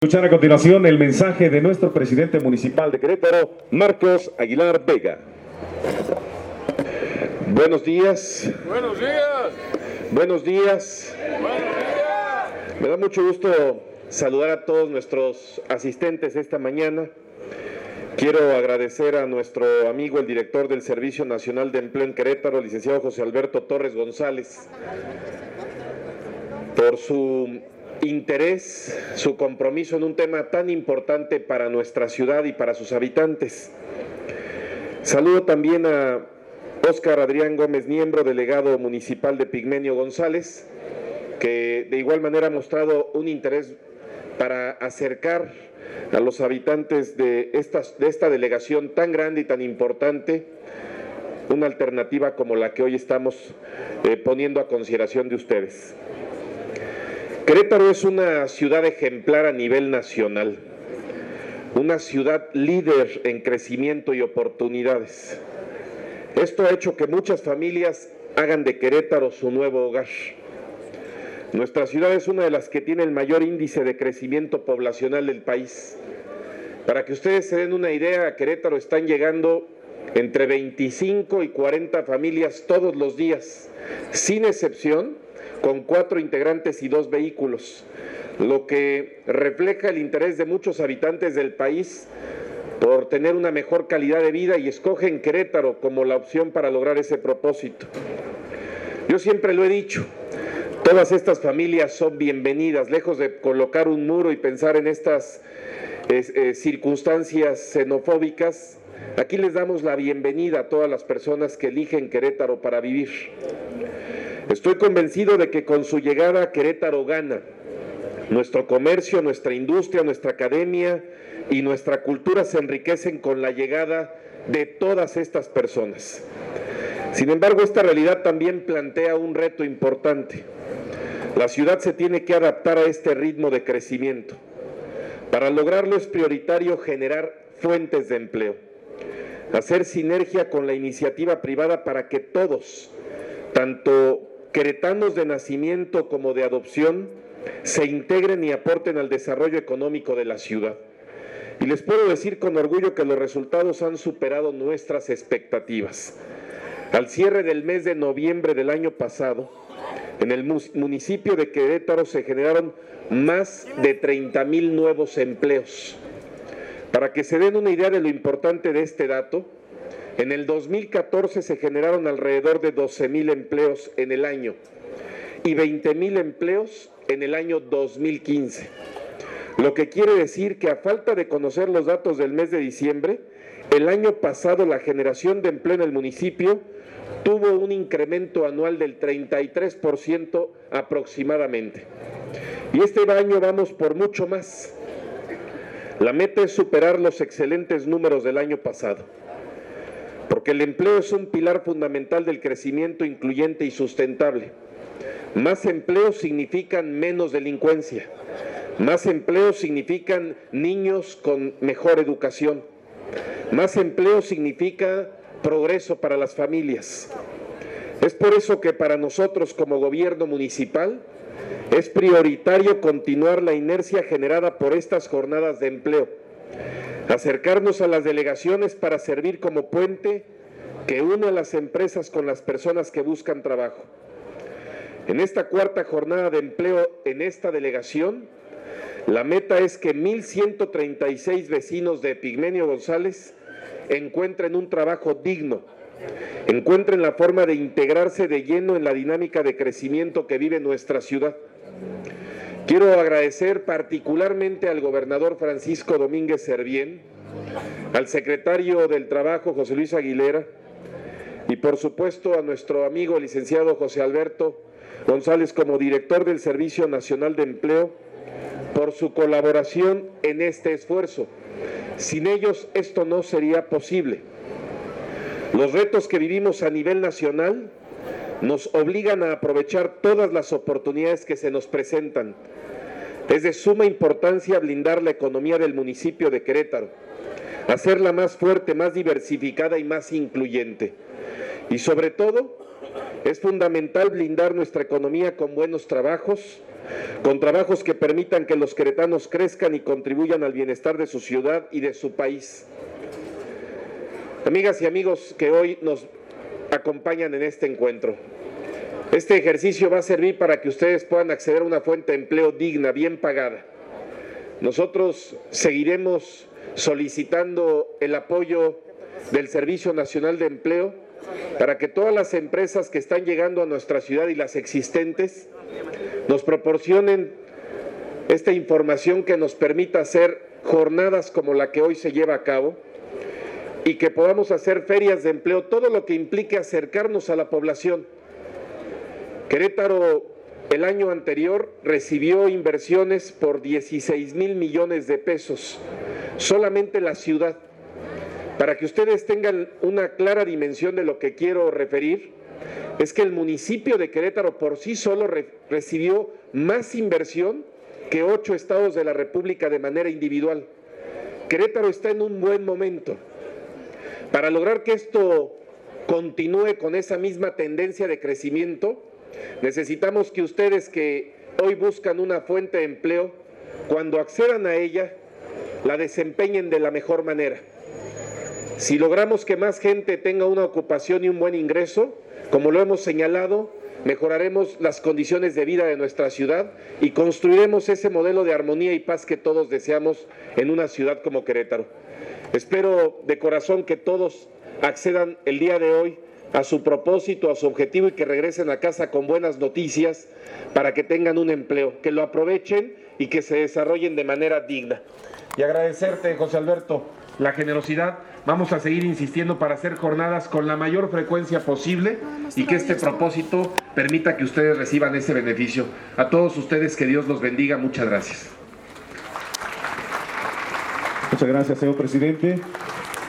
Escuchar a continuación el mensaje de nuestro presidente municipal de Querétaro, Marcos Aguilar Vega. Buenos días. Buenos días. Buenos días. Buenos días. Me da mucho gusto saludar a todos nuestros asistentes esta mañana. Quiero agradecer a nuestro amigo, el director del Servicio Nacional de Empleo en Querétaro, el licenciado José Alberto Torres González, por su interés, su compromiso en un tema tan importante para nuestra ciudad y para sus habitantes. Saludo también a Óscar Adrián Gómez Niembro, delegado municipal de Pigmenio González, que de igual manera ha mostrado un interés para acercar a los habitantes de esta delegación tan grande y tan importante una alternativa como la que hoy estamos poniendo a consideración de ustedes. Querétaro es una ciudad ejemplar a nivel nacional, una ciudad líder en crecimiento y oportunidades. Esto ha hecho que muchas familias hagan de Querétaro su nuevo hogar. Nuestra ciudad es una de las que tiene el mayor índice de crecimiento poblacional del país. Para que ustedes se den una idea, a Querétaro están llegando entre 25 y 40 familias todos los días, sin excepción, con 4 integrantes y 2 vehículos, lo que refleja el interés de muchos habitantes del país por tener una mejor calidad de vida y escogen Querétaro como la opción para lograr ese propósito. Yo siempre lo he dicho, todas estas familias son bienvenidas, lejos de colocar un muro y pensar en estas circunstancias xenofóbicas. Aquí les damos la bienvenida a todas las personas que eligen Querétaro para vivir. Estoy convencido de que con su llegada Querétaro gana. Nuestro comercio, nuestra industria, nuestra academia y nuestra cultura se enriquecen con la llegada de todas estas personas. Sin embargo, esta realidad también plantea un reto importante. La ciudad se tiene que adaptar a este ritmo de crecimiento. Para lograrlo es prioritario generar fuentes de empleo, hacer sinergia con la iniciativa privada para que todos, tanto queretanos de nacimiento como de adopción, se integren y aporten al desarrollo económico de la ciudad. Y les puedo decir con orgullo que los resultados han superado nuestras expectativas. Al cierre del mes de noviembre del año pasado, en el municipio de Querétaro se generaron más de 30,000 nuevos empleos. Para que se den una idea de lo importante de este dato, en el 2014 se generaron alrededor de 12,000 empleos en el año y 20,000 empleos en el año 2015. Lo que quiere decir que a falta de conocer los datos del mes de diciembre, el año pasado la generación de empleo en el municipio tuvo un incremento anual del 33% aproximadamente. Y este año vamos por mucho más. La meta es superar los excelentes números del año pasado, porque el empleo es un pilar fundamental del crecimiento incluyente y sustentable. Más empleos significan menos delincuencia, más empleos significan niños con mejor educación, más empleo significa progreso para las familias. Es por eso que para nosotros como gobierno municipal es prioritario continuar la inercia generada por estas jornadas de empleo, acercarnos a las delegaciones para servir como puente que une a las empresas con las personas que buscan trabajo. En esta cuarta jornada de empleo en esta delegación, la meta es que 1,136 vecinos de Pigmenio González encuentren un trabajo digno, encuentren la forma de integrarse de lleno en la dinámica de crecimiento que vive nuestra ciudad. Quiero agradecer particularmente al gobernador Francisco Domínguez Servién, al secretario del Trabajo José Luis Aguilera y por supuesto a nuestro amigo el licenciado José Alberto González como director del Servicio Nacional de Empleo por su colaboración en este esfuerzo. Sin ellos esto no sería posible. Los retos que vivimos a nivel nacional nos obligan a aprovechar todas las oportunidades que se nos presentan. Es de suma importancia blindar la economía del municipio de Querétaro, hacerla más fuerte, más diversificada y más incluyente. Y sobre todo, es fundamental blindar nuestra economía con buenos trabajos, con trabajos que permitan que los queretanos crezcan y contribuyan al bienestar de su ciudad y de su país. Amigas y amigos que hoy nos acompañan en este encuentro, este ejercicio va a servir para que ustedes puedan acceder a una fuente de empleo digna, bien pagada. Nosotros seguiremos solicitando el apoyo del Servicio Nacional de Empleo para que todas las empresas que están llegando a nuestra ciudad y las existentes nos proporcionen esta información que nos permita hacer jornadas como la que hoy se lleva a cabo y que podamos hacer ferias de empleo, todo lo que implique acercarnos a la población. Querétaro el año anterior recibió inversiones por 16,000 millones de pesos, solamente la ciudad. Para que ustedes tengan una clara dimensión de lo que quiero referir, es que el municipio de Querétaro por sí solo recibió más inversión que 8 estados de la República de manera individual. Querétaro está en un buen momento. Para lograr que esto continúe con esa misma tendencia de crecimiento, necesitamos que ustedes que hoy buscan una fuente de empleo, cuando accedan a ella, la desempeñen de la mejor manera. Si logramos que más gente tenga una ocupación y un buen ingreso, como lo hemos señalado, mejoraremos las condiciones de vida de nuestra ciudad y construiremos ese modelo de armonía y paz que todos deseamos en una ciudad como Querétaro. Espero de corazón que todos accedan el día de hoy a su propósito, a su objetivo y que regresen a casa con buenas noticias para que tengan un empleo, que lo aprovechen y que se desarrollen de manera digna. Y agradecerte, José Alberto, la generosidad. Vamos a seguir insistiendo para hacer jornadas con la mayor frecuencia posible y que este propósito permita que ustedes reciban ese beneficio. A todos ustedes, que Dios los bendiga. Muchas gracias. Muchas gracias, señor presidente.